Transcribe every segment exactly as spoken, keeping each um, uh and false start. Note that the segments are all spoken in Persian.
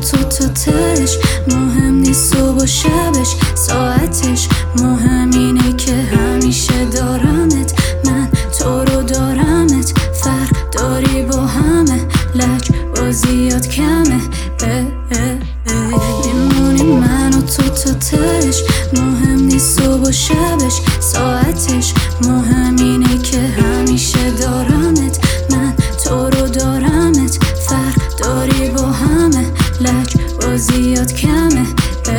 تو تا تش، مهم نیست صبح و شبش ساعتش، مهم اینه که همیشه دارمت، من تو رو دارمت، فرق داری با همه، لج بازیات کمه، میمونی من و تو تا تش، مهم نیست صبح و شبش ساعتش، مهم اینه که همیشه دارمت، من تو رو دارمت، فرق داری با همه، لج بازیات کمه.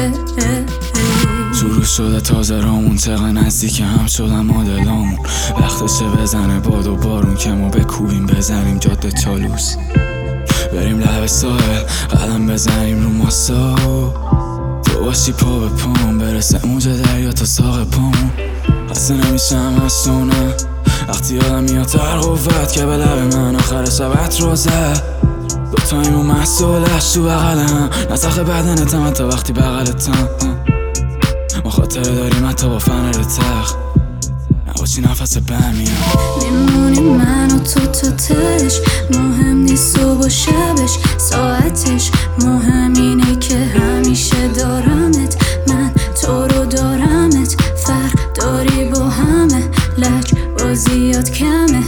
شروع شده تازه رامون، چقدر نزدیک هم شدن مدلامون، وقتشه بزنه باد و بارون که ما بکوبیم بزنیم جاده چالوس، بریم لب ساحل قدم بزنیم رو ماسا، تو باشی پا به پام برسه اونجا دریا تا ساق پامون، خسته نمیشم از سونه وقتی آدم میاد تر قوت که به لب من آخر شبت رو زد، دوتاییم و محصولش تو بغل هم، نسخ بدنتم حتی وقتی بغلتم، ما خاطره داریم حتی با فنر تخت، نباشی نفس برمیاد. میمونی من و تو تا تش، مهم نیست صبح و شبش ساعتش، مهم اینه که همیشه دارمت، من تو رو دارمت، فرق داری با همه، لج بازیات کمه.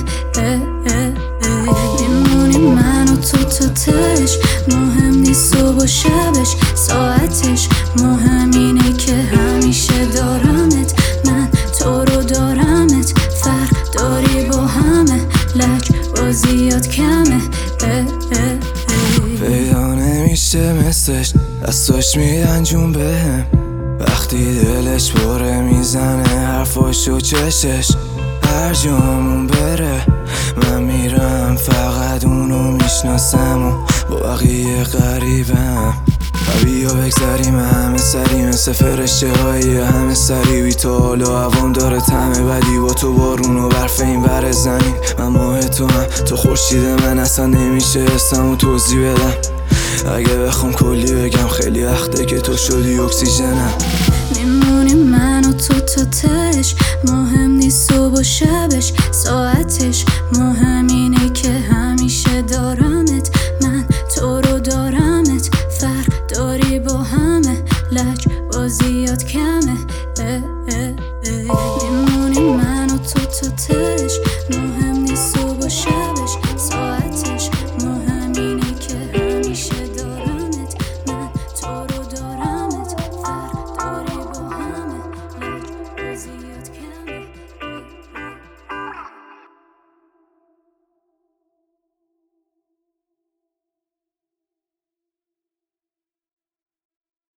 میمونی من و تو تا تش، مهم نیست صبح و شبش ساعتش، مهم اینه که همیشه دارمت، من تو رو دارمت، فرق داری با همه، لج بازیات کمه. پیدا نمیشه مثلش، دستاش میدن جون بهم، وقتی دلش پره میزنه حرفاش و چشش، هر جامون بره من میرم، فقط اونو میشناسم و با بقیه غریبم، و بیا بگذریم همه سری مثل فرشته هایی همه سری، بی تو حال و عوام داره طعم بدی، با تو بارون و برف این ور زمین، من ماه تو هم تو خورشید من، اصلا نمیشه اسمو توضیح بدم، اگه بخوام کلی بگم خیلی وقته که تو شدی اکسیژنم. میمونی من و تو تا تش، مهم نیست صبح و شبش ساعتش، مهم اینه که